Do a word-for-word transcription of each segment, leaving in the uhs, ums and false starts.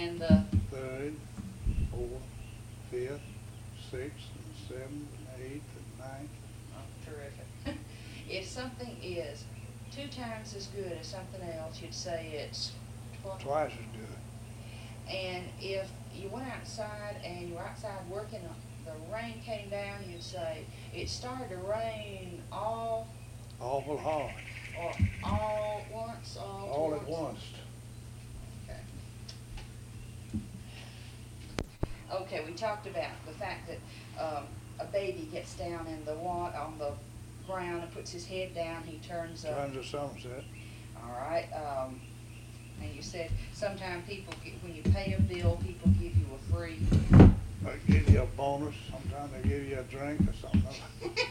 and the third, fourth, fifth, sixth, and seventh, and eighth, and ninth. oh, terrific. If something is two times as good as something else, you'd say it's twice. Twice as good. And if you went outside and you were outside working, the rain came down, you'd say it started to rain all Awful hard. or all at once, all, All at at once. Okay. Okay, we talked about the fact that um, a baby gets down in the wa- on the ground and puts his head down, he turns up. Turns to sunset. All right. Um, and you said sometimes people, get, when you pay a bill, people give you a free. They give you a bonus. Sometimes they give you a drink or something.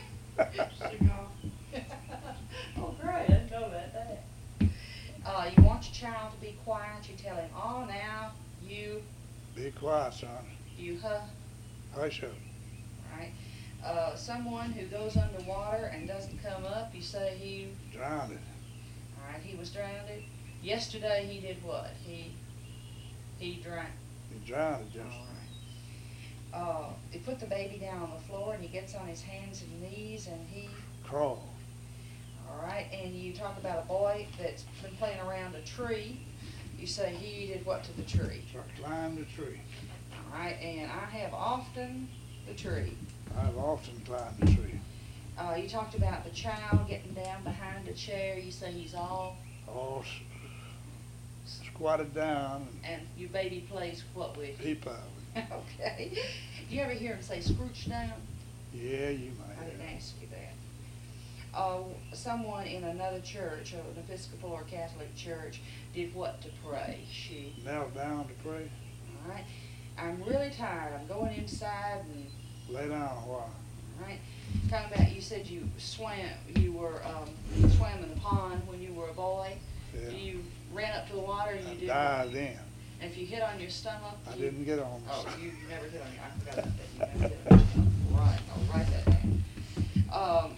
Oh, great. I didn't know about that. Uh, you want your child to be quiet. You tell him, oh, now, you, Be quiet, son. you, huh? Hush up. Right. Uh, someone who goes underwater and doesn't come up, you say he, Drowned. all right, he was drowned. Yesterday he did what? He, he drank. He drowned just. Uh, he put the baby down on the floor and he gets on his hands and knees and he, Crawl. all right, and you talk about a boy that's been playing around a tree. You say he did what to the tree? So I climbed the tree. All right, and I have often the tree. I've often climbed the tree. Uh, you talked about the child getting down behind a chair. You say he's all, All s- squatted down and your baby plays what with and you? peep out. Okay. Do you ever hear him say scrooch down? Yeah, you might. I didn't have. ask you that. Uh, someone in another church, an Episcopal or Catholic church, did what to pray? She, Knelt down to pray. all right. I'm really tired. I'm going inside and, Lay down a while. all right. Talking about, you said you swam, you were, um, swam in the pond when you were a boy. Yeah. Do you ran up to the water and you I did dived in. And if you hit on your stomach, I you, didn't get on. Oh, you never hit on your, I forgot about that. You never hit on your stomach. Right, I'll write that down. Um,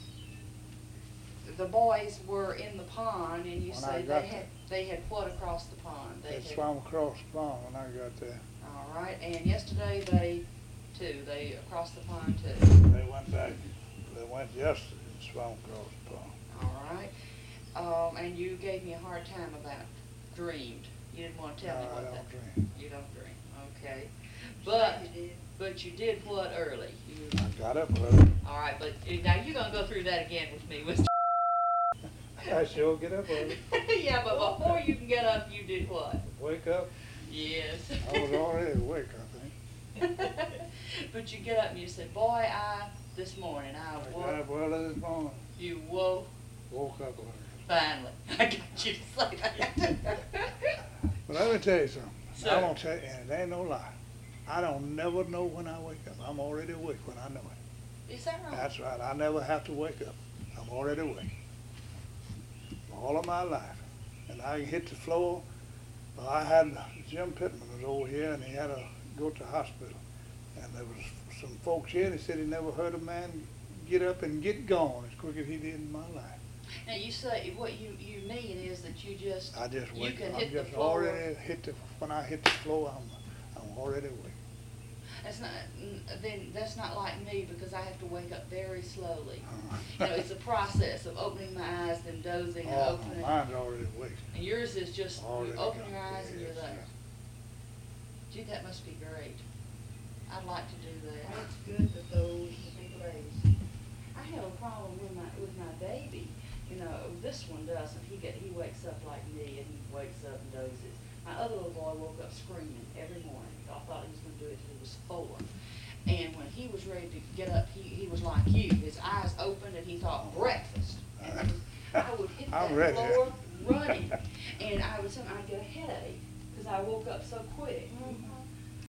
the boys were in the pond, and you When say I they got had, they had what across the pond? They had, swam across the pond when I got there. all right, and yesterday they, too, they across the pond too. They went back. They went yesterday and swam across the pond. All right. Um, and you gave me a hard time about dreamed. You didn't want to tell No, me I what don't that. dream. You don't dream. Okay. But you did. But you did what early? You, I got up early. all right, but uh, now you're gonna go through that again with me. With I sure get up early. yeah, but before you can get up, you did what? Wake up. Yes. I was already awake, I think. But you get up and you say, "Boy, I this morning I I woke." got up early this morning. You woke. Woke up early. Finally, I got you to say that. But let me tell you something. Sir. I won't tell you, and it ain't no lie. I don't never know when I wake up. I'm already awake when I know it. Is that right? That's right. I never have to wake up. I'm already awake. All of my life. And I can hit the floor. Well, I had, Jim Pittman was over here and he had to go to the hospital. And there was some folks here and he said he never heard a man get up and get gone as quick as he did in my life. Now you say, what you, you mean is that you just, I just you wake can up. hit I'm the just floor. already hit the, when I hit the floor, I'm, I'm already awake. That's not, n- then that's not like me because I have to wake up very slowly. You know, it's a process of opening my eyes, then dozing and Oh, opening. mine's already awake. And yours is just, Already you open got- your eyes and you're yes, there. Gee, that must be great. I'd like to do that. It's good that those people raise. I have a problem with my, with my baby. You know, this one doesn't. He get, he wakes up like me and he wakes up and dozes. My other little boy woke up screaming every morning. I thought he was gonna do it till he was four. And when he was ready to get up, he, he was like you. His eyes opened and he thought breakfast. And it was, I would hit I'm that ready. floor running. And I would sometimes I'd get a headache because I woke up so quick. Mhm.